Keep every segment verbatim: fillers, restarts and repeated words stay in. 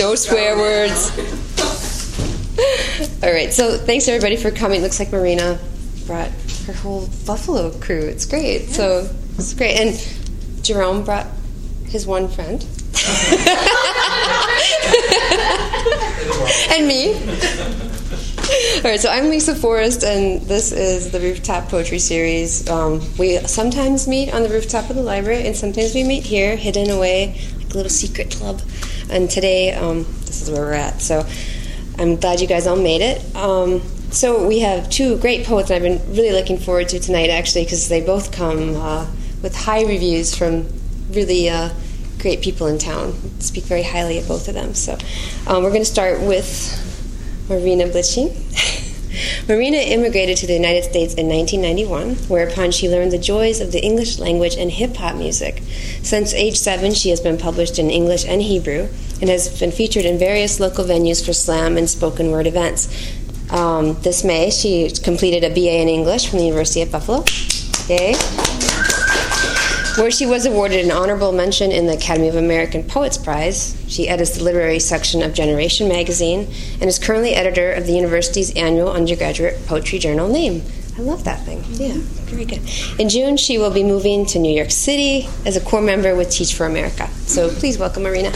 No swear words. All right, so thanks everybody for coming. Looks like Marina brought her whole Buffalo crew. It's great. Yes. So it's great. And Jerome brought his one friend. And me. All right, so I'm Lisa Forrest, and this is the Rooftop Poetry Series. Um, we sometimes meet on the rooftop of the library, and sometimes we meet here, hidden away, like a little secret club. And today, um, this is where we're at. So I'm glad you guys all made it. Um, so we have two great poets that I've been really looking forward to tonight, actually, because they both come uh, with high reviews from really uh, great people in town. Speak very highly of both of them. So um, we're going to start with Marina Blitching. Marina immigrated to the United States in nineteen ninety-one, whereupon she learned the joys of the English language and hip-hop music. Since age seven, she has been published in English and Hebrew and has been featured in various local venues for slam and spoken word events. Um, this May, she completed a B A in English from the University of Buffalo. Yay. Where she was awarded an honorable mention in the Academy of American Poets Prize. She edits the literary section of Generation magazine and is currently editor of the university's annual undergraduate poetry journal, Name. I love that thing. Yeah, very good. In June, she will be moving to New York City as a core member with Teach for America. So please welcome Marina.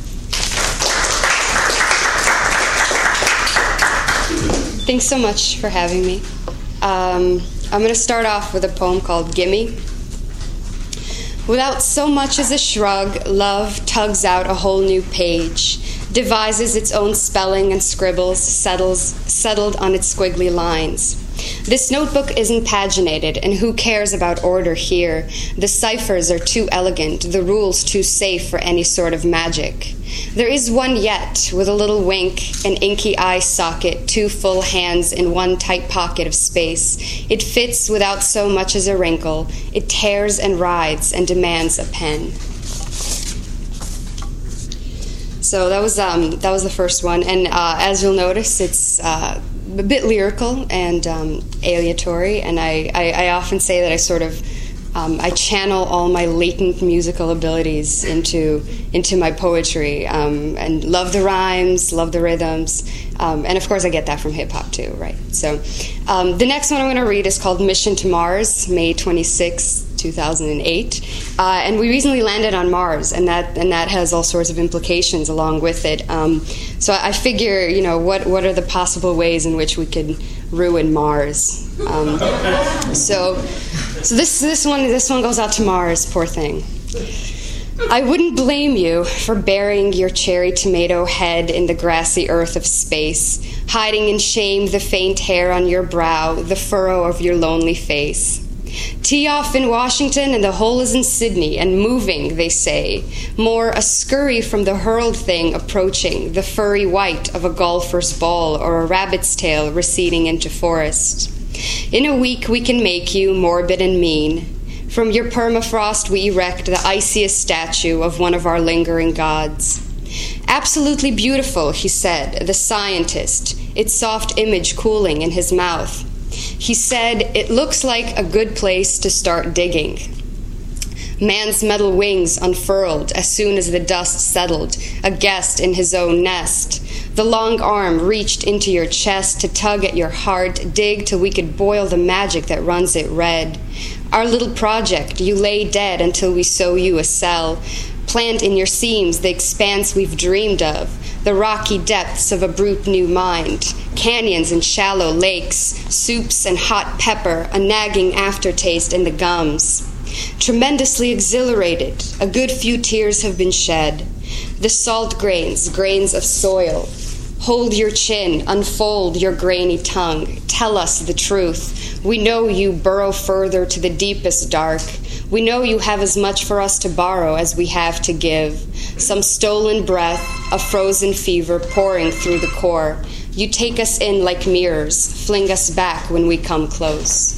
Thanks so much for having me. Um, I'm going to start off with a poem called Gimme. Without so much as a shrug, love tugs out a whole new page, devises its own spelling and scribbles, settles, settled on its squiggly lines. This notebook isn't paginated, and who cares about order here? The ciphers are too elegant, the rules too safe for any sort of magic. There is one yet, with a little wink, an inky eye socket, two full hands in one tight pocket of space. It fits without so much as a wrinkle. It tears and rides and demands a pen. So that was um, that was the first one, and uh, as you'll notice, it's uh, a bit lyrical and um, aleatory, and I, I, I often say that I sort of Um, I channel all my latent musical abilities into into my poetry, um, and love the rhymes, love the rhythms, um, and of course I get that from hip hop too, right? So um, the next one I'm going to read is called Mission to Mars, May twenty-sixth, two thousand eight, uh, and we recently landed on Mars, and that and that has all sorts of implications along with it. Um, so I figure, you know, what what are the possible ways in which we could ruin Mars? Um, so. So this this one this one goes out to Mars, poor thing. I wouldn't blame you for burying your cherry tomato head in the grassy earth of space, hiding in shame the faint hair on your brow, the furrow of your lonely face. Tee off in Washington and the hole is in Sydney, and moving, they say. More a scurry from the hurled thing approaching, the furry white of a golfer's ball or a rabbit's tail receding into forest. In a week we can make you morbid and mean. From your permafrost we erect the iciest statue of one of our lingering gods. Absolutely beautiful, he said, the scientist, its soft image cooling in his mouth. He said, it looks like a good place to start digging. Man's metal wings unfurled as soon as the dust settled, a guest in his own nest. The long arm reached into your chest to tug at your heart, dig till we could boil the magic that runs it red. Our little project, you lay dead until we sew you a cell. Plant in your seams the expanse we've dreamed of, the rocky depths of a brute new mind, canyons and shallow lakes, soups and hot pepper, a nagging aftertaste in the gums. Tremendously exhilarated, a good few tears have been shed. The salt grains, grains of soil. Hold your chin, unfold your grainy tongue. Tell us the truth. We know you burrow further to the deepest dark. We know you have as much for us to borrow as we have to give. Some stolen breath, a frozen fever pouring through the core. You take us in like mirrors, fling us back when we come close.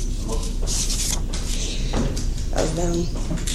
Um,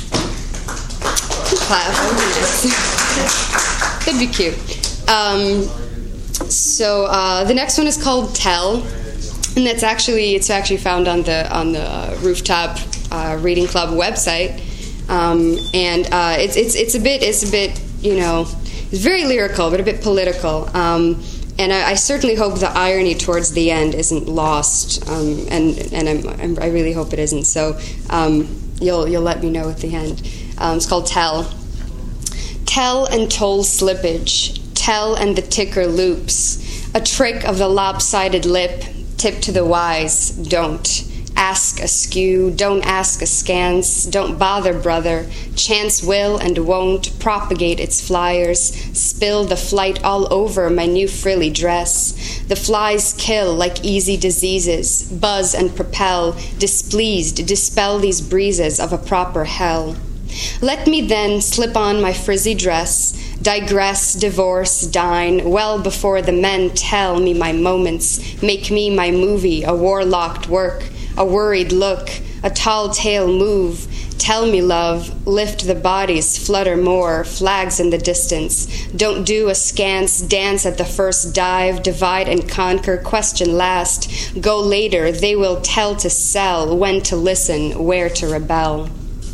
That'd be cute. Um, so uh, the next one is called Tell, and that's actually it's actually found on the on the uh, Rooftop uh, Reading Club website, um, and uh, it's it's it's a bit it's a bit you know, it's very lyrical, but a bit political. Um, and I, I certainly hope the irony towards the end isn't lost, um, and and I'm, I'm, I really hope it isn't. So um, you'll you'll let me know at the end. Um, it's called Tell. Tell and toll slippage. Tell and the ticker loops. A trick of the lopsided lip. Tip to the wise. Don't. Ask askew, don't ask askance, don't bother, brother. Chance will and won't propagate its flyers, spill the flight all over my new frilly dress. The flies kill like easy diseases, buzz and propel, displeased, dispel these breezes of a proper hell. Let me then slip on my frizzy dress, digress, divorce, dine, well before the men tell me my moments, make me my movie, a warlocked work, a worried look, a tall tale move. Tell me, love, lift the bodies, flutter more, flags in the distance. Don't do askance, dance at the first dive, divide and conquer, question last. Go later, they will tell to sell, when to listen, where to rebel.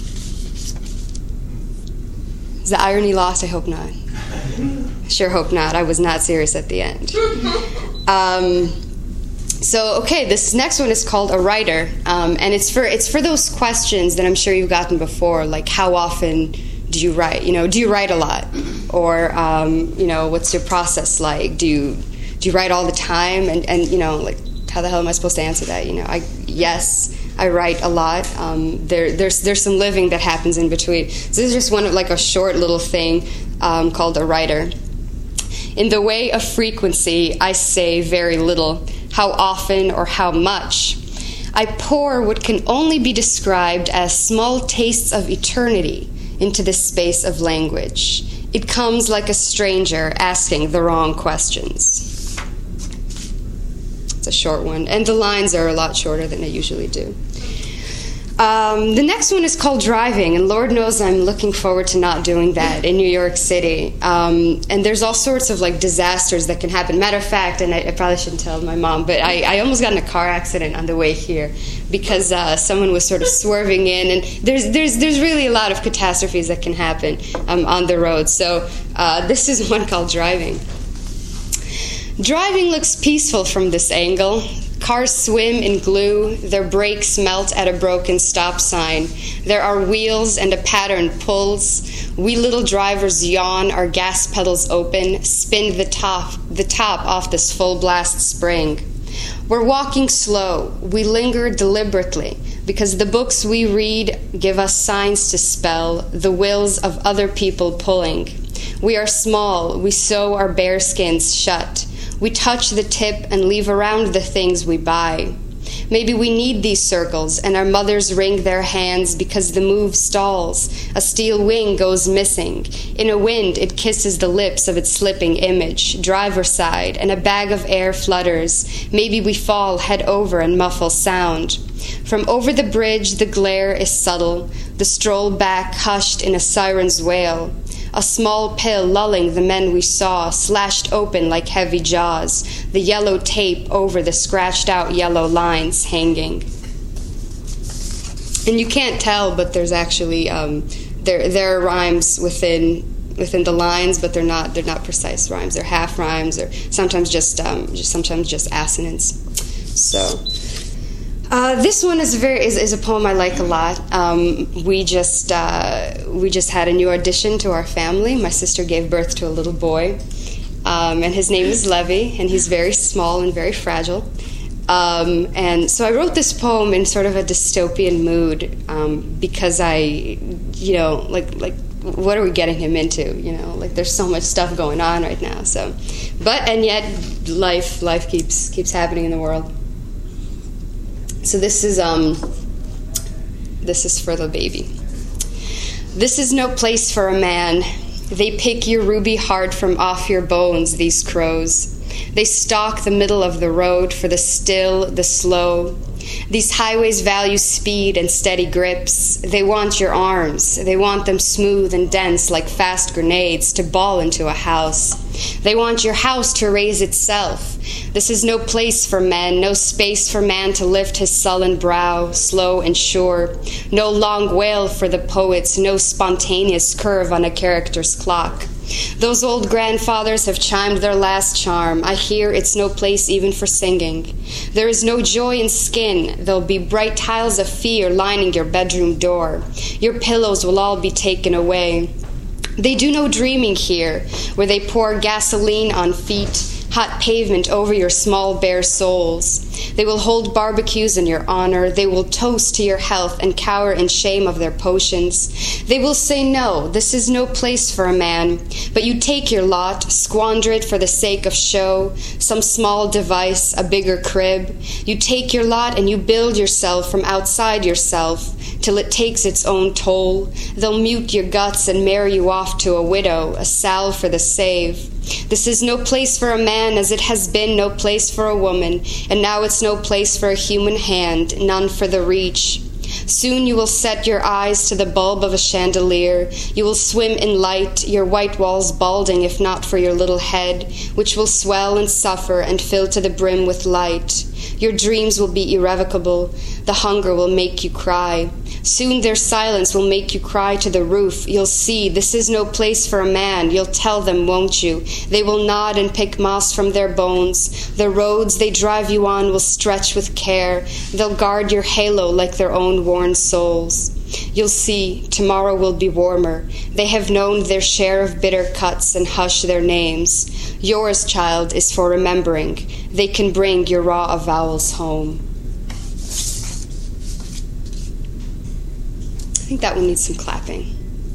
Is the irony lost? I hope not. Sure hope not. I was not serious at the end. Um... So, okay, this next one is called A Writer, um, and it's for it's for those questions that I'm sure you've gotten before, like how often do you write? You know, do you write a lot, or um, you know, what's your process like? Do you do you write all the time? And, and you know, like how the hell am I supposed to answer that? You know, I yes, I write a lot. Um, there there's there's some living that happens in between. So this is just one of like a short little thing um, called A Writer. In the way of frequency, I say very little. How often or how much. I pour what can only be described as small tastes of eternity into the space of language. It comes like a stranger asking the wrong questions. It's a short one, and the lines are a lot shorter than they usually do. Um, the next one is called Driving, and Lord knows I'm looking forward to not doing that in New York City. Um, and there's all sorts of like disasters that can happen. Matter of fact, and I, I probably shouldn't tell my mom, but I, I almost got in a car accident on the way here because uh, someone was sort of swerving in, and there's there's there's really a lot of catastrophes that can happen um, on the road. So uh, this is one called Driving. Driving looks peaceful from this angle. Cars swim in glue, their brakes melt at a broken stop sign. There are wheels and a pattern pulls. We little drivers yawn, our gas pedals open, spin the top, the top off this full blast spring. We're walking slow. We linger deliberately because the books we read give us signs to spell, the wills of other people pulling. We are small. We sew our bare skins shut. We touch the tip and leave around the things we buy. Maybe we need these circles, and our mothers wring their hands because the move stalls. A steel wing goes missing. In a wind, it kisses the lips of its slipping image, driver's side, and a bag of air flutters. Maybe we fall head over and muffle sound. From over the bridge, the glare is subtle, the stroll back hushed in a siren's wail. A small pill lulling the men we saw, slashed open like heavy jaws, the yellow tape over the scratched-out yellow lines hanging. And you can't tell, but there's actually um, there there are rhymes within within the lines, but they're not they're not precise rhymes. They're half rhymes, or sometimes just um, just sometimes just assonance. So. Uh, this one is very is, is a poem I like a lot. Um, we just uh, we just had a new addition to our family. My sister gave birth to a little boy, um, and his name is Levi, and he's very small and very fragile. Um, and so I wrote this poem in sort of a dystopian mood um, because I, you know, like like what are we getting him into? You know, like there's so much stuff going on right now. So, but and yet life life keeps keeps happening in the world. So this is um this is for the baby. This is no place for a man. They pick your ruby heart from off your bones, these crows. They stalk the middle of the road for the still, the slow. These highways value speed and steady grips. They want your arms. They want them smooth and dense like fast grenades to ball into a house. They want your house to raise itself. This is no place for men, no space for man to lift his sullen brow, slow and sure. No long wail for the poets, no spontaneous curve on a character's clock. Those old grandfathers have chimed their last charm. I hear it's no place even for singing. There is no joy in skin. There'll be bright tiles of fear lining your bedroom door. Your pillows will all be taken away. They do no dreaming here, where they pour gasoline on feet, hot pavement over your small bare souls. They will hold barbecues in your honor. They will toast to your health and cower in shame of their potions. They will say, no, this is no place for a man. But you take your lot, squander it for the sake of show, some small device, a bigger crib. You take your lot and you build yourself from outside yourself till it takes its own toll. They'll mute your guts and marry you off to a widow, a salve for the save. This is no place for a man, as it has been no place for a woman, and now it's no place for a human hand, none for the reach. Soon you will set your eyes to the bulb of a chandelier. You will swim in light, your white walls balding if not for your little head, which will swell and suffer and fill to the brim with light. Your dreams will be irrevocable. The hunger will make you cry. Soon their silence will make you cry to the roof. You'll see this is no place for a man. You'll tell them, won't you? They will nod and pick moss from their bones. The roads they drive you on will stretch with care. They'll guard your halo like their own worn souls. You'll see, tomorrow will be warmer. They have known their share of bitter cuts and hush their names. Yours, child, is for remembering. They can bring your raw avowals home. I think that one needs some clapping.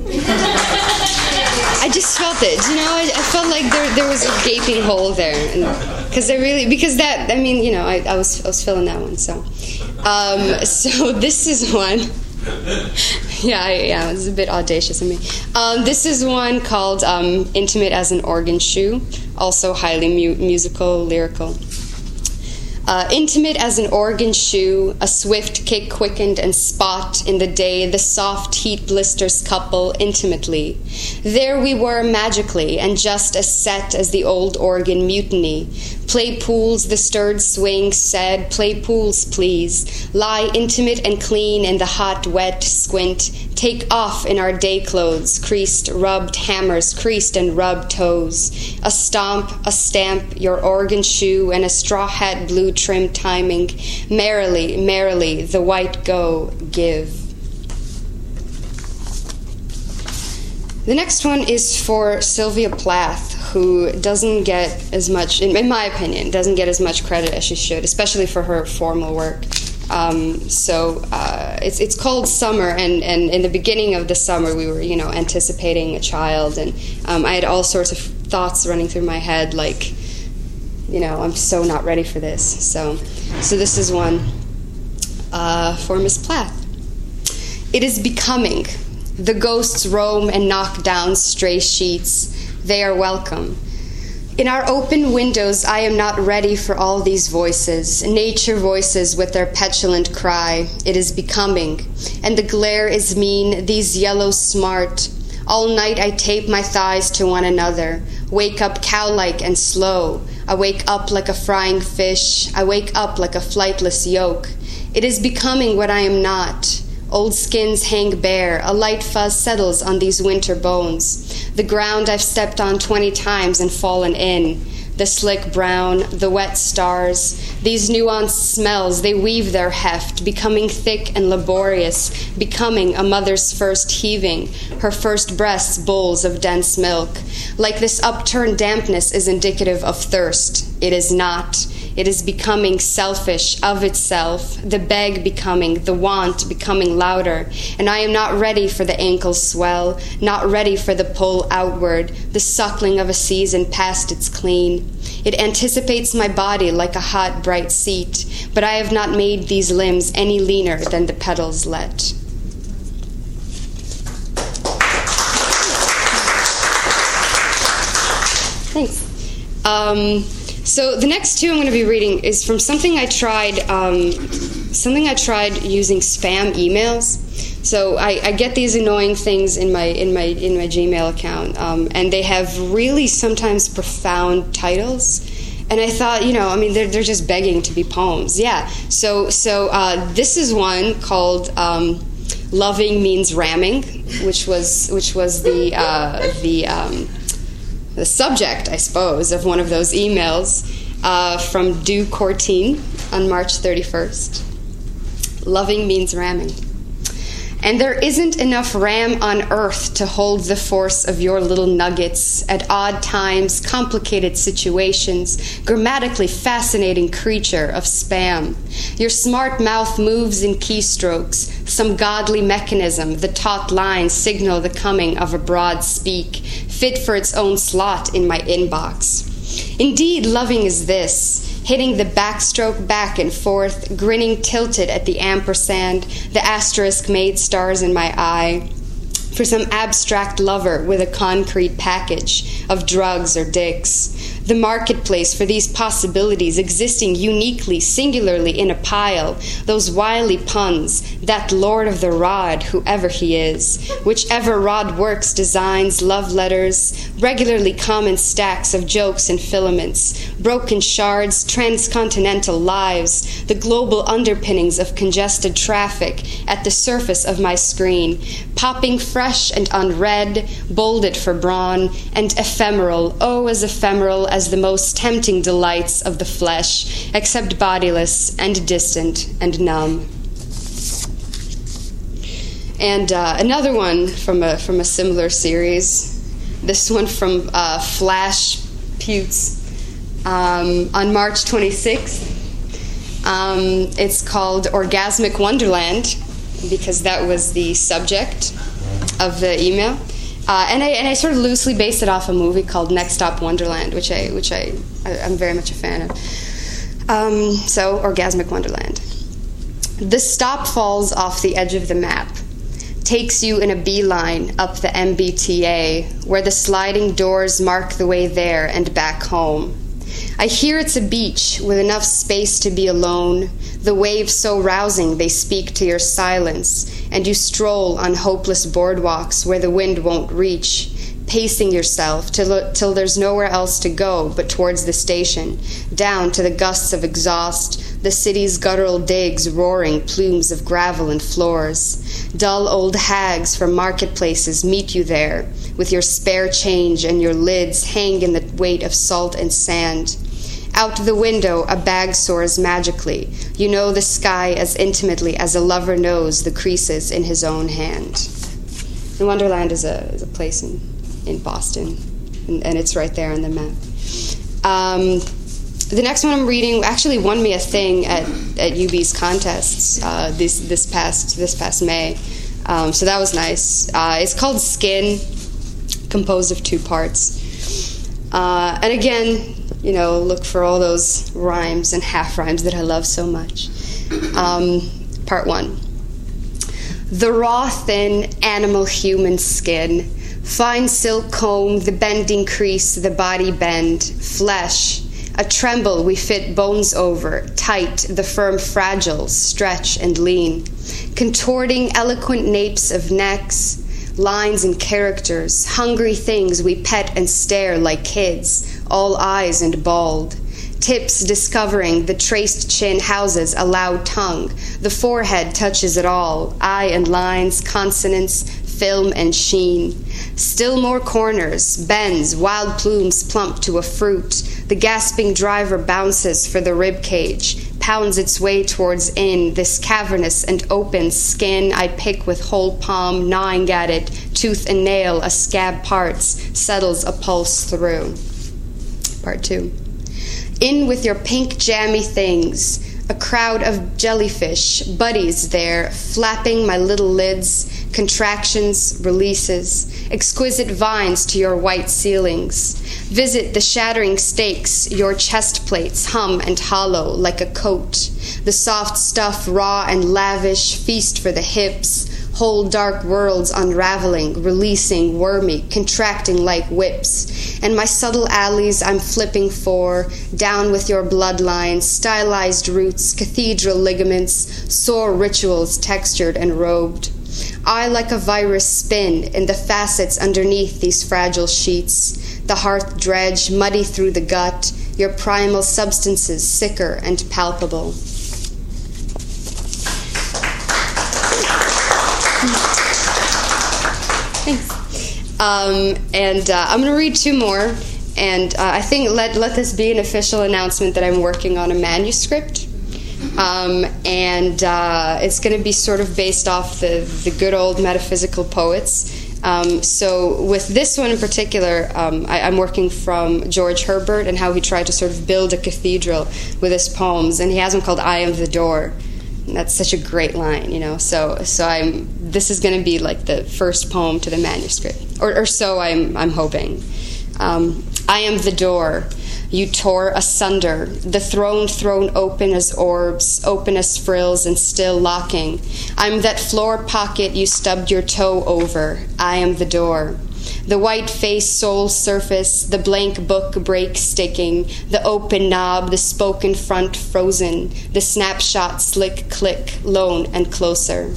I just felt it, you know. I, I felt like there there was a gaping hole there, because I really because that I mean you know I, I was I was feeling that one. So, um, so this is one. Yeah, I, yeah, it was a bit audacious of me. Um, this is one called um, "Intimate as an Organ Shoe," also highly mu- musical, lyrical. Uh, intimate as an organ shoe, a swift kick quickened and spot in the day, the soft heat blisters couple intimately. There we were magically, and just as set as the old organ mutiny. Play pools, the stirred swing said, play pools, please. Lie intimate and clean in the hot, wet squint. Take off in our day clothes, creased, rubbed hammers, creased and rubbed toes. A stomp, a stamp, your organ shoe, and a straw hat blue trim timing. Merrily, merrily, the white go, give. The next one is for Sylvia Plath, who doesn't get as much, in my opinion, doesn't get as much credit as she should, especially for her formal work. Um, so uh, it's it's called Summer, and, and in the beginning of the summer, we were, you know, anticipating a child, and um, I had all sorts of thoughts running through my head, like, you know, I'm so not ready for this. So, so this is one uh, for Miss Plath. It is becoming. The ghosts roam and knock down stray sheets. They are welcome. In our open windows, I am not ready for all these voices, nature voices with their petulant cry. It is becoming, and the glare is mean, these yellows smart. All night I tape my thighs to one another, wake up cow-like and slow. I wake up like a frying fish. I wake up like a flightless yolk. It is becoming what I am not. Old skins hang bare, a light fuzz settles on these winter bones. The ground I've stepped on twenty times and fallen in. The slick brown, the wet stars, these nuanced smells, they weave their heft, becoming thick and laborious, becoming a mother's first heaving, her first breasts bowls of dense milk. Like this upturned dampness is indicative of thirst. It is not. It is becoming selfish of itself, the beg becoming, the want becoming louder, and I am not ready for the ankle swell, not ready for the pull outward, the suckling of a season past its clean. It anticipates my body like a hot, bright seat, but I have not made these limbs any leaner than the petals let. Thanks. Um, So the next two I'm going to be reading is from something I tried, um, something I tried using spam emails. So I, I get these annoying things in my in my in my Gmail account, um, and they have really sometimes profound titles. And I thought, you know, I mean, they're they're just begging to be poems. Yeah. So so uh, this is one called um, "Loving Means Ramming," which was which was the uh, the um, the subject, I suppose, of one of those emails uh, from Du Courtine on March thirty-first. Loving means ramming. And there isn't enough RAM on Earth to hold the force of your little nuggets at odd times, complicated situations, grammatically fascinating creature of spam. Your smart mouth moves in keystrokes, some godly mechanism, the taut lines signal the coming of a broad speak, fit for its own slot in my inbox. Indeed, loving is this, hitting the backstroke back and forth, grinning tilted at the ampersand, the asterisk made stars in my eye, for some abstract lover with a concrete package of drugs or dicks. The marketplace for these possibilities existing uniquely, singularly in a pile, those wily puns, that lord of the rod, whoever he is, whichever rod works, designs, love letters, regularly common stacks of jokes and filaments, broken shards, transcontinental lives, the global underpinnings of congested traffic at the surface of my screen, popping fresh and unread, bolded for brawn, and ephemeral, oh, as ephemeral as the most tempting delights of the flesh, except bodiless and distant and numb. And uh, another one from a from a similar series, this one from uh, Flash Putes um, on March twenty-sixth. Um, it's called Orgasmic Wonderland, because that was the subject of the email. Uh, and I and I sort of loosely based it off a movie called Next Stop Wonderland, which I which I, I I'm very much a fan of. Um, so Orgasmic Wonderland. The stop falls off the edge of the map, takes you in a beeline up the M B T A, where the sliding doors mark the way there and back home. I hear it's a beach with enough space to be alone, the waves so rousing they speak to your silence, and you stroll on hopeless boardwalks where the wind won't reach, pacing yourself till, till there's nowhere else to go but towards the station, down to the gusts of exhaust, the city's guttural digs roaring plumes of gravel and floors. Dull old hags from marketplaces meet you there, with your spare change and your lids hang in the weight of salt and sand. Out the window, a bag soars magically. You know the sky as intimately as a lover knows the creases in his own hand. And Wonderland is a, is a place in, in Boston, and, and it's right there on the map. Um, the next one I'm reading actually won me a thing at, at U B's contests uh, this this past this past May, um, so that was nice. Uh, it's called Skin, composed of two parts, uh, and again, you know, look for all those rhymes and half rhymes that I love so much. Um, part one. The raw, thin, animal human skin, fine silk comb, the bending crease, the body bend, flesh, a tremble we fit bones over, tight, the firm fragile, stretch and lean, contorting eloquent napes of necks, lines and characters, hungry things we pet and stare like kids, all eyes and bald. Tips discovering the traced chin houses a loud tongue. The forehead touches it all, eye and lines, consonants, film and sheen. Still more corners, bends, wild plumes plump to a fruit. The gasping driver bounces for the rib cage, pounds its way towards in, this cavernous and open skin I pick with whole palm, gnawing at it, tooth and nail, a scab parts, settles a pulse through. Part two. In with your pink jammy things, a crowd of jellyfish, buddies there, flapping my little lids, contractions, releases, exquisite vines to your white ceilings. Visit the shattering stakes, your chest plates hum and hollow like a coat. The soft stuff raw and lavish, feast for the hips, whole dark worlds unraveling, releasing, wormy, contracting like whips. And my subtle alleys I'm flipping for, down with your bloodlines, stylized roots, cathedral ligaments, sore rituals textured and robed. I like a virus spin in the facets underneath these fragile sheets, the hearth dredge muddy through the gut, your primal substances sicker and palpable. Thanks. Um, and uh, I'm going to read two more. And uh, I think let let this be an official announcement that I'm working on a manuscript. Um, and uh, it's going to be sort of based off the, the good old metaphysical poets. Um, so with this one in particular, um, I, I'm working from George Herbert and how he tried to sort of build a cathedral with his poems. And he has one called "I Am the Door." And that's such a great line, you know. So so I'm this is going to be like the first poem to the manuscript, or, or so I'm I'm hoping. Um, I am the door. You tore asunder, the throne thrown open as orbs, open as frills and still locking. I'm that floor pocket you stubbed your toe over. I am the door. The white face sole surface, the blank book break sticking, the open knob, the spoken front frozen, the snapshot slick click, lone and closer.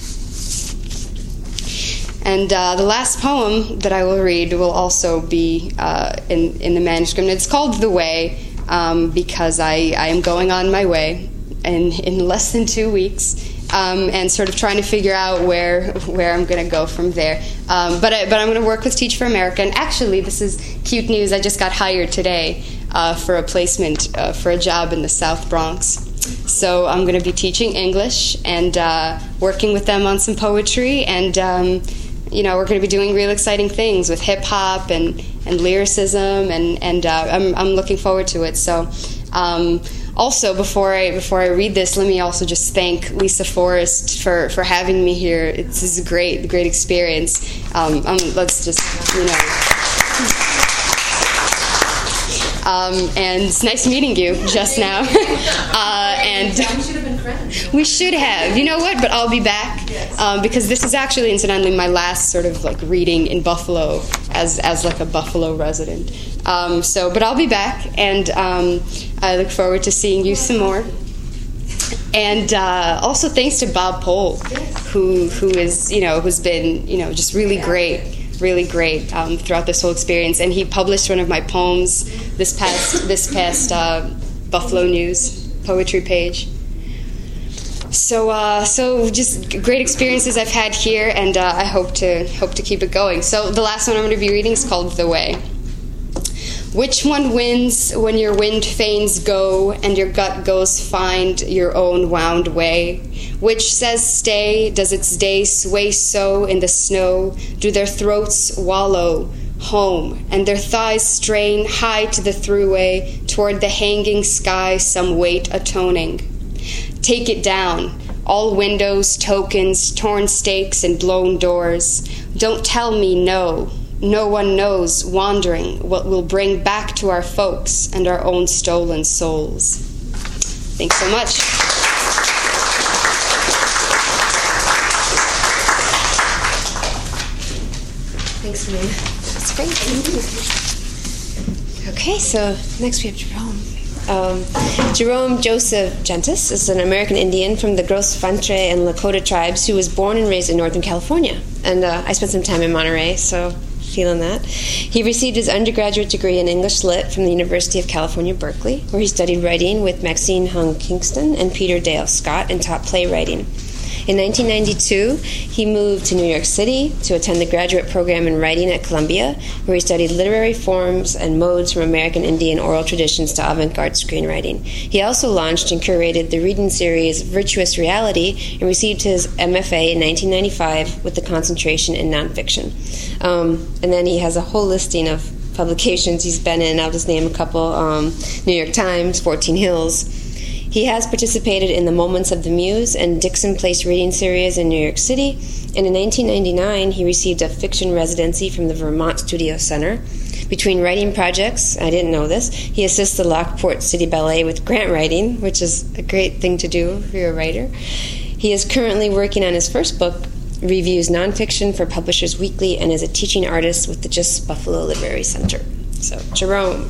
And uh, the last poem that I will read will also be uh, in, in the manuscript. It's called The Way, um, because I, I am going on my way in, in less than two weeks, um, and sort of trying to figure out where where I'm going to go from there. Um, but, I, but I'm going to work with Teach for America. And actually, this is cute news. I just got hired today uh, for a placement uh, for a job in the South Bronx. So I'm going to be teaching English and uh, working with them on some poetry, and um, you know, we're going to be doing real exciting things with hip hop and, and lyricism, and and uh, I'm I'm looking forward to it. So, um, also before I before I read this, let me also just thank Lisa Forrest for, for having me here. It's, this is a great great experience. Um, um, let's just you know. Um, and it's nice meeting you just now. uh, and we should have been friends. We should have. You know what? But I'll be back um, because this is actually, incidentally, my last sort of like reading in Buffalo as as like a Buffalo resident. Um, so, but I'll be back, and um, I look forward to seeing you some more. And uh, also thanks to Bob Pohl, who who is you know who's been you know just really great. really great um, throughout this whole experience, and he published one of my poems this past this past uh, Buffalo News poetry page. So, uh, so just great experiences I've had here, and uh, I hope to hope to keep it going. So, the last one I'm going to be reading is called "The Way." Which one wins when your wind fains go and your gut goes find your own wound way? Which says stay? Does its day sway so in the snow? Do their throats wallow home and their thighs strain high to the throughway toward the hanging sky, some weight atoning? Take it down. All windows, tokens, torn stakes, and blown doors. Don't tell me no. No one knows, wandering, what we'll bring back to our folks and our own stolen souls. Thanks so much. Thanks, Nina. That's great. Okay, so next we have Jerome. Um, Jerome Joseph Gentis is an American Indian from the Gros Ventre and Lakota tribes who was born and raised in Northern California. And uh, I spent some time in Monterey, so feeling that. He received his undergraduate degree in English Lit from the University of California, Berkeley, where he studied writing with Maxine Hung Kingston and Peter Dale Scott and taught playwriting. In nineteen ninety-two, he moved to New York City to attend the graduate program in writing at Columbia, where he studied literary forms and modes from American Indian oral traditions to avant-garde screenwriting. He also launched and curated the reading series Virtuous Reality and received his M F A in nineteen ninety-five with the concentration in nonfiction. Um, and then he has a whole listing of publications he's been in. I'll just name a couple. Um, New York Times, fourteen Hills. He has participated in the Moments of the Muse and Dixon Place reading series in New York City, and in nineteen ninety-nine he received a fiction residency from the Vermont Studio Center. Between writing projects, I didn't know this, he assists the Lockport City Ballet with grant writing, which is a great thing to do if you're a writer. He is currently working on his first book, reviews nonfiction for Publishers Weekly, and is a teaching artist with the Just Buffalo Literary Center. So, Jerome.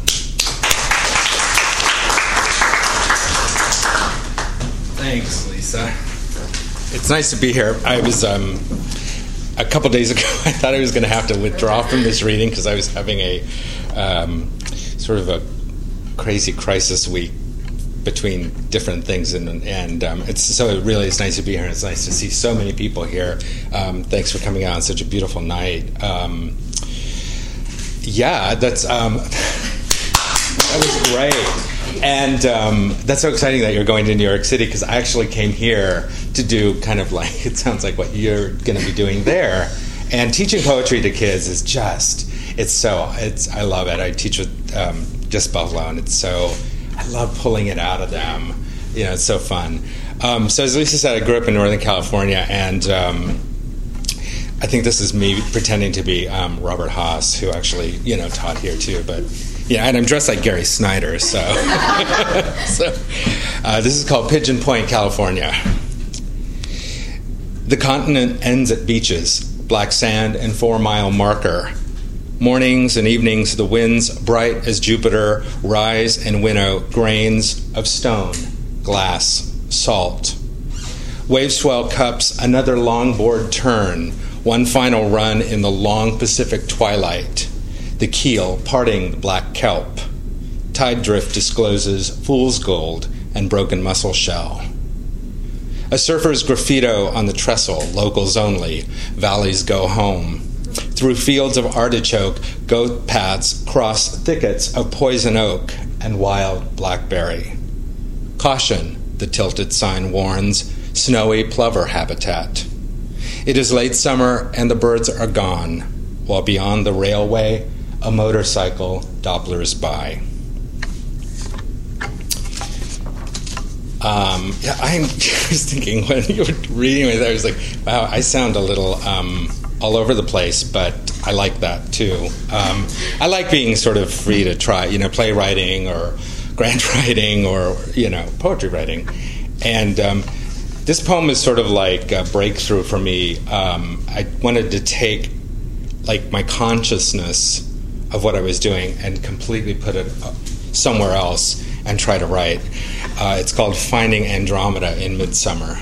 Thanks, Lisa. It's nice to be here. I was, um, a couple days ago, I thought I was going to have to withdraw from this reading because I was having a um, sort of a crazy crisis week between different things, and and um, it's so it really is nice to be here, and it's nice to see so many people here. Um, thanks for coming out on such a beautiful night. Um, yeah, that's um, that was great, and um, that's so exciting that you're going to New York City, because I actually came here to do kind of like, it sounds like what you're going to be doing there, and teaching poetry to kids is just, it's so, it's I love it. I teach with um, Just Buffalo, and it's so, I love pulling it out of them. You know, it's so fun. Um, so as Lisa said, I grew up in Northern California, and um, I think this is me pretending to be um, Robert Haas, who actually, you know, taught here too. But yeah, and I'm dressed like Gary Snyder. So, so uh, this is called Pigeon Point, California. The continent ends at beaches, black sand and four-mile marker. Mornings and evenings, the winds, bright as Jupiter, rise and winnow grains of stone, glass, salt. Wave swell cups, another longboard turn, one final run in the long Pacific twilight. The keel parting the black kelp. Tide drift discloses fool's gold and broken mussel shell. A surfer's graffito on the trestle, locals only, valleys go home. Through fields of artichoke, goat paths cross thickets of poison oak and wild blackberry. Caution, the tilted sign warns, snowy plover habitat. It is late summer and the birds are gone, while beyond the railway, a motorcycle dopplers by. Um, yeah, I was thinking when you were reading it, I was like, wow, I sound a little um, all over the place, but I like that too. Um, I like being sort of free to try, you know, playwriting or grant writing or, you know, poetry writing. And um, this poem is sort of like a breakthrough for me. Um, I wanted to take like my consciousness of what I was doing and completely put it somewhere else and try to write. Uh, it's called Finding Andromeda in Midsummer.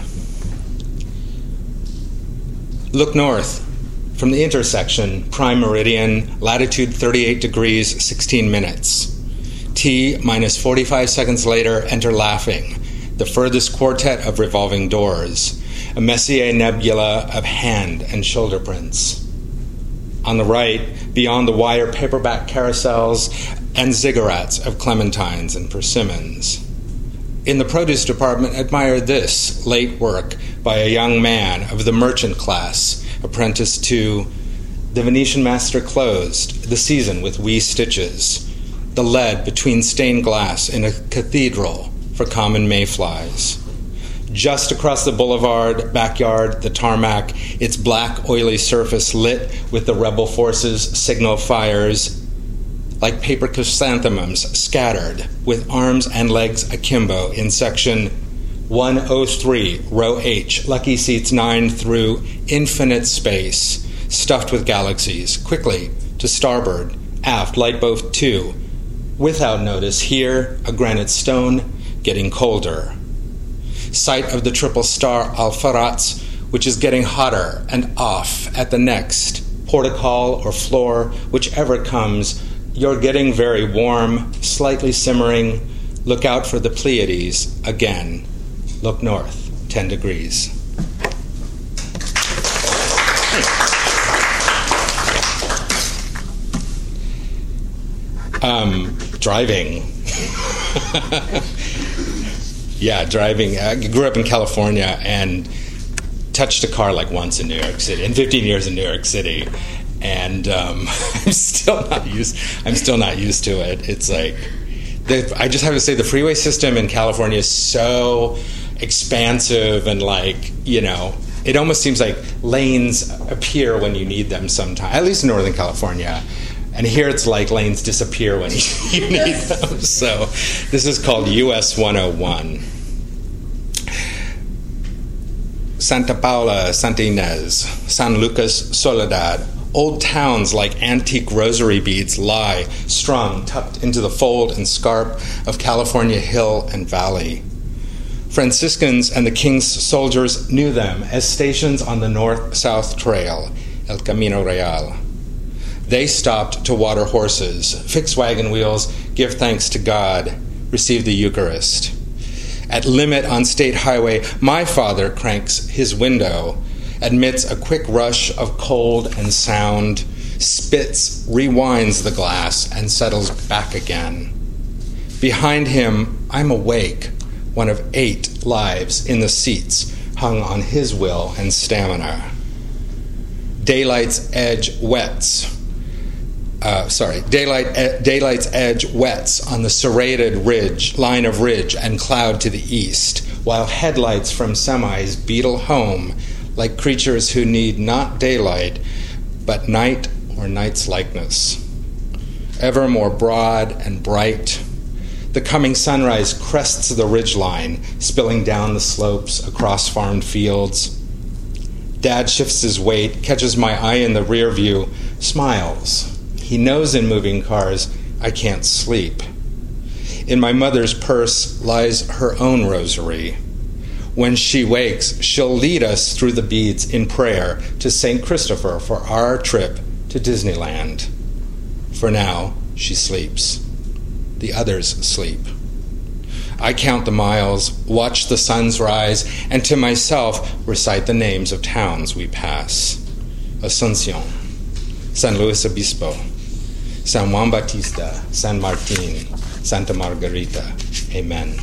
Look north. From the intersection, prime meridian, latitude thirty-eight degrees, sixteen minutes. T minus forty-five seconds later, enter laughing, the furthest quartet of revolving doors, a Messier nebula of hand and shoulder prints. On the right, beyond the wire paperback carousels and ziggurats of clementines and persimmons. In the produce department, admire this late work by a young man of the merchant class, apprenticed to The Venetian Master Closed, the season with wee stitches, the lead between stained glass in a cathedral for common mayflies. Just across the boulevard, backyard, the tarmac, its black, oily surface lit with the rebel forces' signal fires, like paper chrysanthemums scattered with arms and legs akimbo in section one oh three, row H, lucky seats nine through infinite space, stuffed with galaxies, quickly to starboard, aft, light boat two, without notice, here, a granite stone, getting colder. Sight of the triple star Alpheratz, which is getting hotter and off at the next, portical or floor, whichever comes, you're getting very warm, slightly simmering. Look out for the Pleiades again. Look north, ten degrees. Um, driving. yeah, driving. I grew up in California and touched a car like once in New York City, in fifteen years in New York City. And um, I'm still not used. I'm still not used to it. It's like the, I just have to say the freeway system in California is so expansive and like you know it almost seems like lanes appear when you need them. Sometimes, at least in Northern California, and here it's like lanes disappear when you need them. So this is called U S one oh one. Santa Paula, Santa Ynez, San Lucas, Soledad. Old towns like antique rosary beads lie, strung, tucked into the fold and scarp of California hill and valley. Franciscans and the King's soldiers knew them as stations on the north-south trail, El Camino Real. They stopped to water horses, fix wagon wheels, give thanks to God, receive the Eucharist. At Limit on State Highway, my father cranks his window, admits a quick rush of cold and sound, spits, rewinds the glass, and settles back again. Behind him, I'm awake, one of eight lives in the seats hung on his will and stamina. Daylight's edge wets. Uh, sorry, daylight, e- daylight's edge wets on the serrated ridge, line of ridge and cloud to the east, while headlights from semis beetle home like creatures who need not daylight, but night or night's likeness. Ever more broad and bright, the coming sunrise crests the ridgeline, spilling down the slopes across farmed fields. Dad shifts his weight, catches my eye in the rear view, smiles. He knows in moving cars I can't sleep. In my mother's purse lies her own rosary. When she wakes, she'll lead us through the beads in prayer to Saint Christopher for our trip to Disneyland. For now, she sleeps. The others sleep. I count the miles, watch the suns rise, and to myself recite the names of towns we pass. Asunción, San Luis Obispo, San Juan Bautista, San Martin, Santa Margarita. Amen.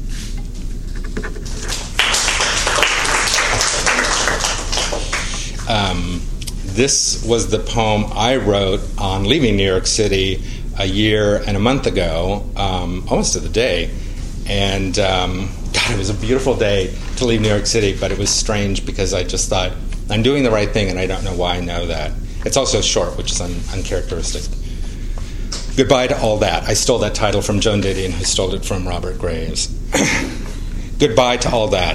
Um, this was the poem I wrote on leaving New York City a year and a month ago, um, almost to the day. And um, God, it was a beautiful day to leave New York City, but it was strange because I just thought, I'm doing the right thing, and I don't know why I know that. It's also short, which is un- uncharacteristic. Goodbye to all that. I stole that title from Joan Didion, who stole it from Robert Graves. Goodbye to all that.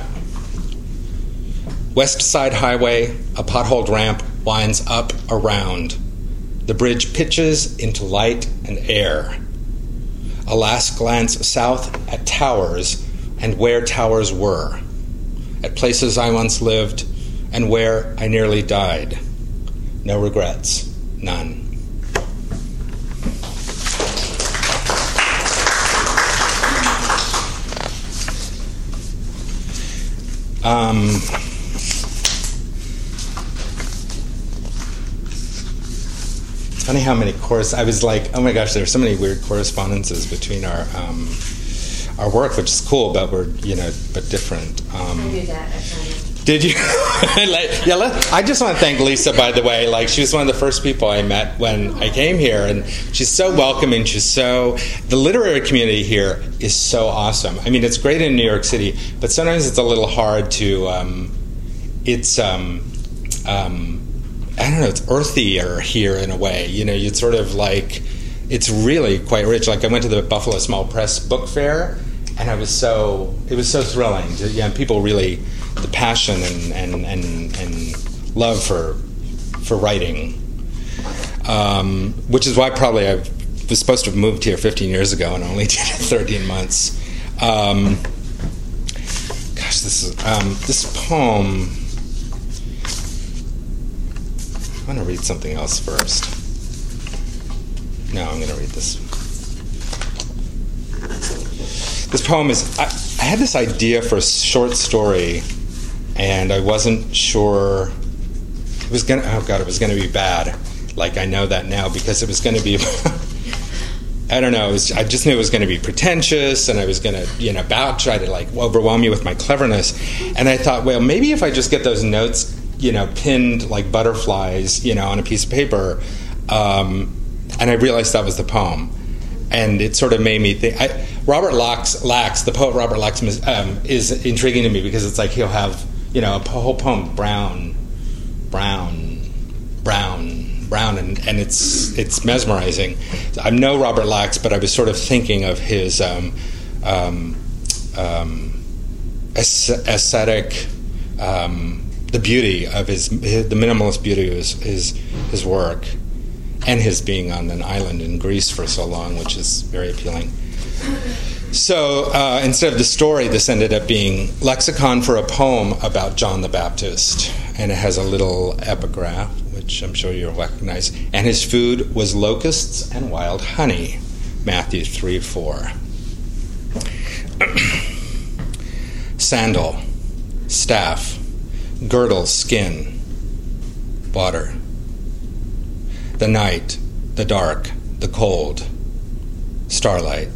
West Side Highway, a potholed ramp winds up around. The bridge pitches into light and air. A last glance south at towers and where towers were, at places I once lived and where I nearly died. No regrets, none. Um, it's funny how many course I was like, oh my gosh, there's so many weird correspondences between our um, our work, which is cool, but we're you know, but different. Um, I knew that. I found it. Did you? yeah, let, I just want to thank Lisa, by the way. Like, she was one of the first people I met when I came here, and she's so welcoming. She's so, the literary community here is so awesome. I mean, it's great in New York City, but sometimes it's a little hard to, um, it's, um, um, I don't know, it's earthier here in a way. You know, it's sort of like, it's really quite rich. Like, I went to the Buffalo Small Press Book Fair, and I was so, it was so thrilling. To, yeah, people really, the passion and, and, and, and love for for writing, um, which is why probably I was supposed to have moved here fifteen years ago and only did it thirteen months. Um, gosh, this is um, this poem. I want to read something else first. No, I'm going to read this. This poem is. I, I had this idea for a short story, and I wasn't sure it was gonna. Oh God, it was gonna be bad. Like, I know that now because it was gonna be. I don't know. It was, I just knew it was going to be pretentious, and I was going to, you know, about try to like overwhelm you with my cleverness. And I thought, well, maybe if I just get those notes, you know, pinned like butterflies, you know, on a piece of paper. Um, and I realized that was the poem. And it sort of made me think. I, Robert Lax, Lax, the poet Robert Lax, um, is intriguing to me because it's like he'll have, you know, a whole poem, brown, brown, brown, brown, and, and it's it's mesmerizing. I'm no Robert Lax, but I was sort of thinking of his um, um, um, aesthetic, um, the beauty of his, his, the minimalist beauty of his, his his work. And his being on an island in Greece for so long, which is very appealing. So uh, instead of the story, this ended up being Lexicon for a Poem about John the Baptist. And it has a little epigraph, which I'm sure you'll recognize. And his food was locusts and wild honey, Matthew three four. Sandal, staff, girdle, skin, water. the night, the dark, the cold, starlight.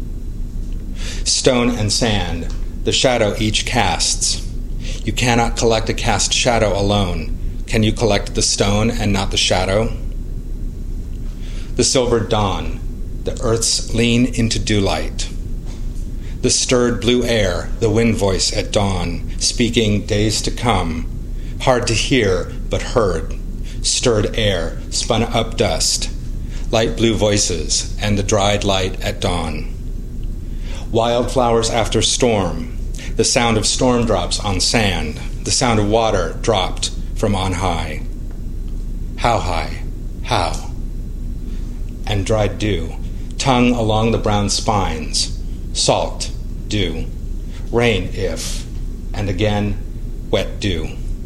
Stone and sand, the shadow each casts. You cannot collect a cast shadow alone. Can you collect the stone and not the shadow? The silver dawn, the earth's lean into dewlight. The stirred blue air, the wind voice at dawn, speaking days to come, hard to hear but heard. Stirred air, spun up dust, light blue voices, and the dried light at dawn. Wildflowers after storm, the sound of storm drops on sand, the sound of water dropped from on high. How high? How? And dried dew, tongue along the brown spines, salt, dew, rain if, and again, wet dew.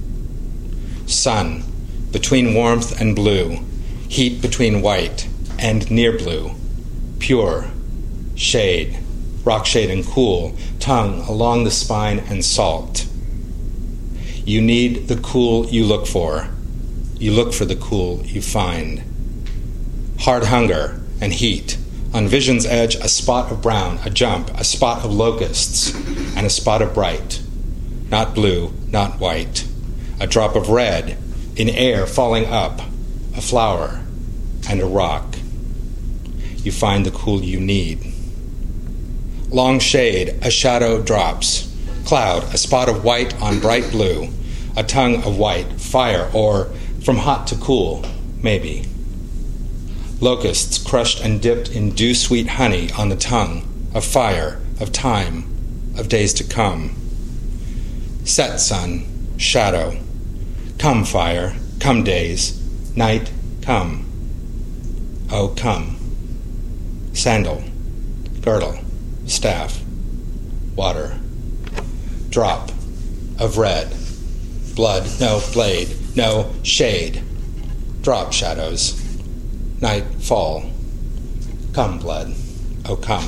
Sun, between warmth and blue, heat between white and near blue, pure, shade, rock shade and cool, tongue along the spine and salt. You need the cool you look for. You look for the cool you find. Hard hunger and heat. On vision's edge, a spot of brown, a jump, a spot of locusts, and a spot of bright. Not blue, not white. A drop of red, in air falling up, a flower, and a rock. You find the cool you need. Long shade, a shadow drops. Cloud, a spot of white on bright blue. A tongue of white, fire, or from hot to cool, maybe. Locusts crushed and dipped in dew-sweet honey on the tongue, of fire, of time, of days to come. Set sun, shadow. Come fire, come days, night, come. Oh, come. Sandal, girdle, staff, water. Drop of red, blood, no blade, no shade. Drop shadows, night, fall. Come blood, oh come.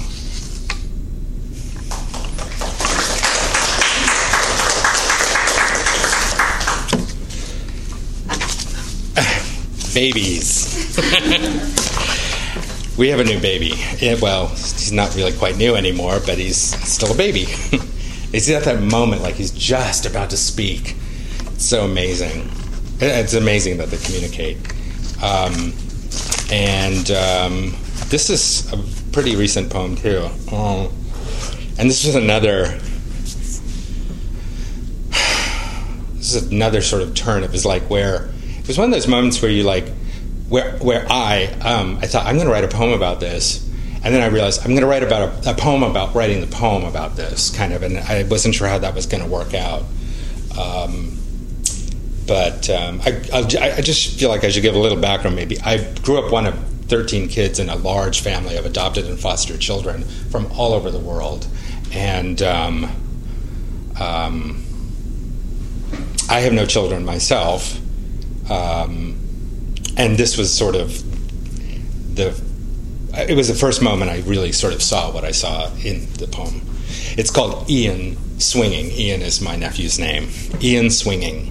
Babies. We have a new baby. Yeah, well, he's not really quite new anymore, but he's still a baby. He's at that moment like he's just about to speak. It's so amazing. It's amazing that they communicate. Um, and um, this is a pretty recent poem, too. Oh. And this was another... This is another sort of turn. It was like where... It was one of those moments where you like, where where I, um, I thought, I'm going to write a poem about this. And then I realized I'm going to write about a, a poem about writing the poem about this, kind of. And I wasn't sure how that was going to work out. Um, but um, I, I, I just feel like I should give a little background, maybe. I grew up one of thirteen kids in a large family of adopted and foster children from all over the world. And um, um, I have no children myself. Um, and this was sort of the, it was the first moment I really sort of saw what I saw in the poem. It's called Ian Swinging. Ian is my nephew's name. Ian Swinging.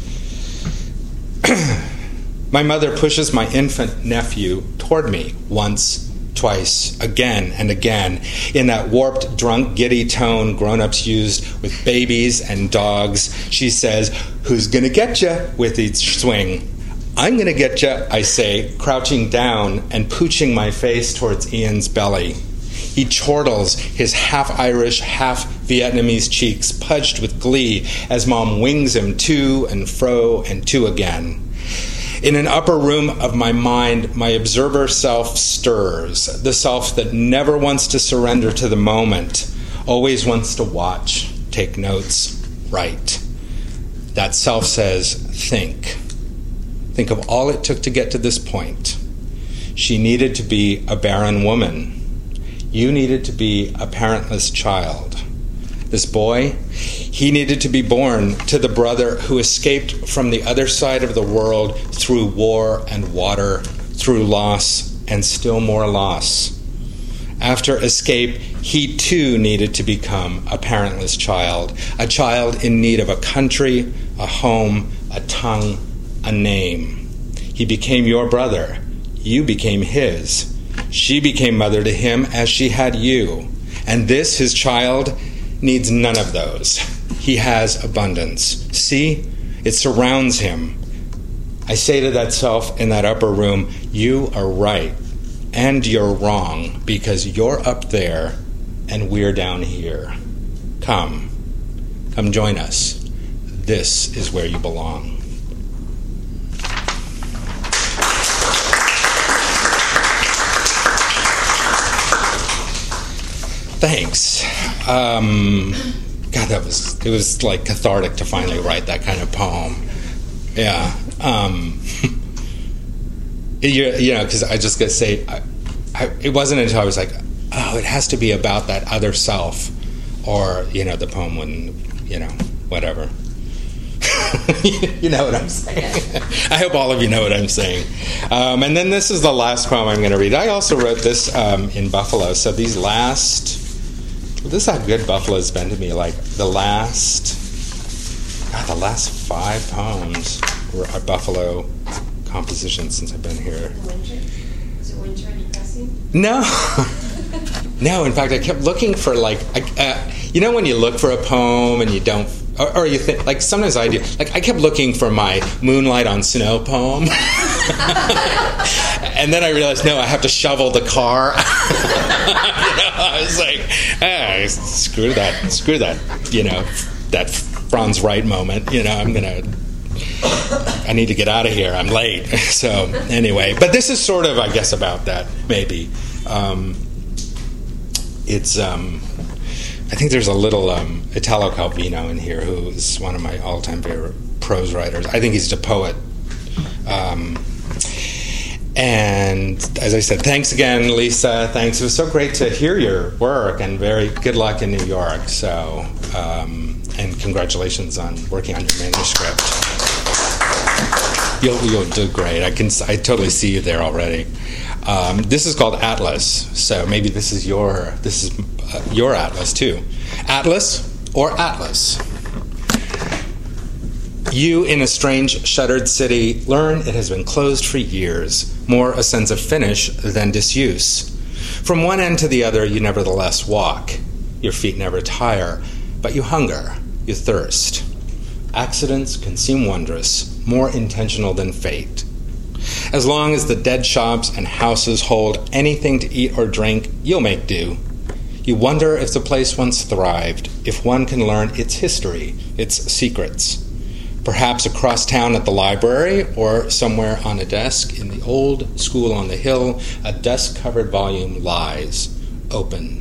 My mother pushes my infant nephew toward me once, twice, again and again, in that warped, drunk, giddy tone grown-ups used with babies and dogs. She says, "Who's gonna get ya?" with each swing. "I'm gonna get ya," I say, crouching down and pooching my face towards Ian's belly. He chortles his half-Irish, half-Vietnamese cheeks, pudged with glee, as Mom wings him to and fro and to again. In an upper room of my mind, my observer self stirs, the self that never wants to surrender to the moment, always wants to watch, take notes, write. That self says, think. Think of all it took to get to this point. She needed to be a barren woman. You needed to be a parentless child. This boy, he needed to be born to the brother who escaped from the other side of the world through war and water, through loss and still more loss. After escape, he too needed to become a parentless child, a child in need of a country, a home, a tongue, a name. He became your brother, You became his. She became mother to him as she had you. And this, his child, needs none of those. He has abundance. See? It surrounds him. I say to that self in that upper room, you are right. And you're wrong, because you're up there and we're down here. Come. Come join us. This is where you belong. Thanks. Um, God, that was, it was like cathartic to finally write that kind of poem. Yeah. Um, you, you know, because I just got to say, I, I, it wasn't until I was like, oh, it has to be about that other self, or, you know, the poem wouldn't, you know, whatever. You know what I'm saying? I hope all of you know what I'm saying. Um, and then this is the last poem I'm going to read. I also wrote this um, in Buffalo. So these last, this is how good Buffalo's been to me. Like the last, God, the last five poems were are Buffalo compositions since I've been here. Winter? Is it winter and depressing? No. No, in fact, I kept looking for, like, uh, you know when you look for a poem and you don't, or, or you think, like, sometimes I do, like, I kept looking for my Moonlight on Snow poem. And then I realized, no, I have to shovel the car. You know, I was like, ah, screw that, screw that, you know, that Franz Wright moment, you know, I'm going to, I need to get out of here, I'm late. So, anyway, but this is sort of, I guess, about that, maybe. Um, it's, um, I think there's a little um, Italo Calvino in here, who is one of my all-time favorite prose writers. I think he's a poet. Um, and as I said, thanks again, Lisa. Thanks. It was so great to hear your work, and very good luck in New York. So, um, and congratulations on working on your manuscript. You'll, you'll do great. I can. I totally see you there already. Um, this is called Atlas, so maybe this is your this is uh, your Atlas too. Atlas or Atlas. You in a strange shuttered city learn it has been closed for years, more a sense of finish than disuse. From one end to the other you nevertheless walk. Your feet never tire, but you hunger, you thirst. Accidents can seem wondrous, more intentional than fate. As long as the dead shops and houses hold anything to eat or drink, you'll make do. You wonder if the place once thrived, if one can learn its history, its secrets. Perhaps across town at the library, or somewhere on a desk in the old school on the hill, a dust-covered volume lies, open.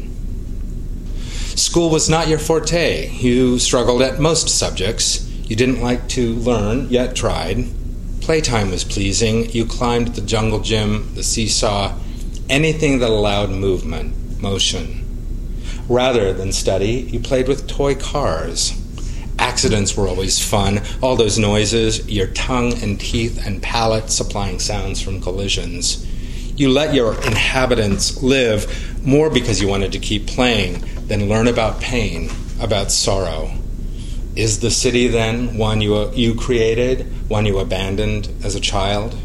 School was not your forte. You struggled at most subjects. You didn't like to learn, yet tried. Playtime was pleasing. You climbed the jungle gym, the seesaw, anything that allowed movement, motion. Rather than study, you played with toy cars. Accidents were always fun, all those noises, your tongue and teeth and palate supplying sounds from collisions. You let your inhabitants live more because you wanted to keep playing than learn about pain, about sorrow. Is the city, then, one you, you created, one you abandoned as a child?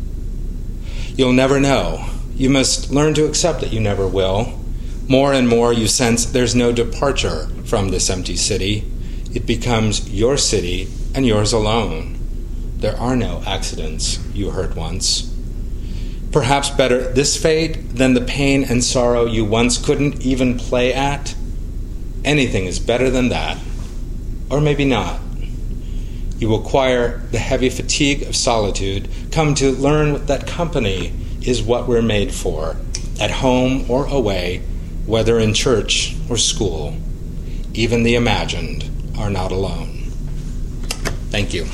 You'll never know. You must learn to accept that you never will. More and more you sense there's no departure from this empty city. It becomes your city and yours alone. There are no accidents, you heard once. Perhaps better this fate than the pain and sorrow you once couldn't even play at? Anything is better than that. Or maybe not. You acquire the heavy fatigue of solitude, come to learn that company is what we're made for, at home or away, whether in church or school. Even the imagined are not alone. Thank you.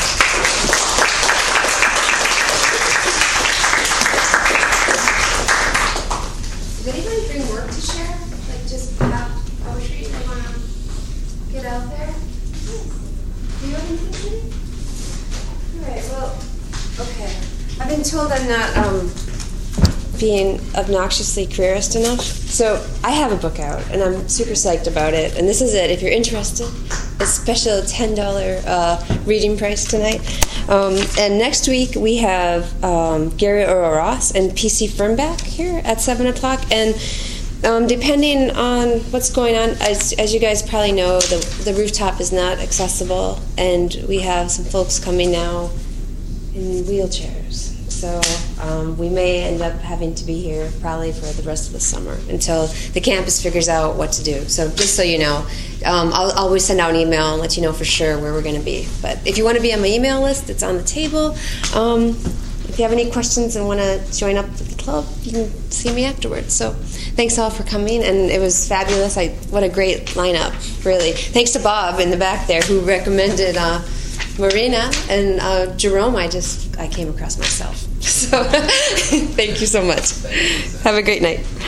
Did anybody bring work to share? Like just have poetry they want to get out there? Do you have anything? All right, well, okay. I've been told I'm not um, being obnoxiously careerist enough. So I have a book out, and I'm super psyched about it. And this is it. If you're interested, a special ten dollars uh, reading price tonight. Um, and next week we have um, Gary Earl Ross and P C Firmback here at seven o'clock. And um, depending on what's going on, as, as you guys probably know, the, the rooftop is not accessible, and we have some folks coming now in wheelchairs. So um, we may end up having to be here probably for the rest of the summer until the campus figures out what to do. So just so you know, um, I'll always send out an email and let you know for sure where we're going to be. But if you want to be on my email list, it's on the table. Um, if you have any questions and want to join up with the club, you can see me afterwards. So thanks all for coming, and it was fabulous. I, what a great lineup, really. Thanks to Bob in the back there who recommended uh, Marina, and uh, Jerome I just I came across myself. So thank you so much. Have a great night.